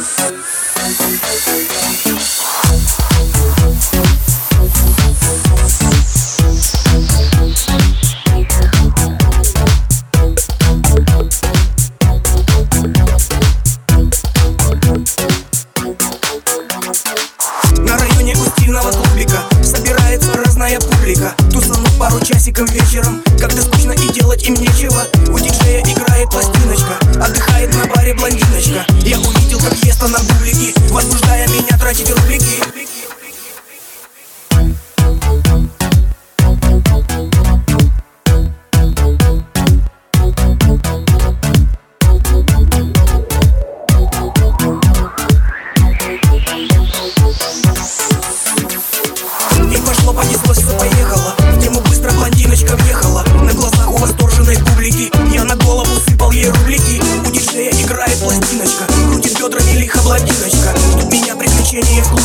На районе у стильного клубика собирается разная публика. Тусануть пару часиков вечером, когда скучно и делать им нечего. У диджея играет пластиночка, отдыхает на баре блондиночка. Я увидел, как ест она бублики, возбуждая меня тратить рубрики. И пошло, понеслось, все поехало. В тему быстро блондиночка въехала. На глазах у восторженной публики я на голову сыпал ей рублики. У диджея играет пластиночка, крутит бедрами лихо блондиночка. Ждут меня приключения в клубе.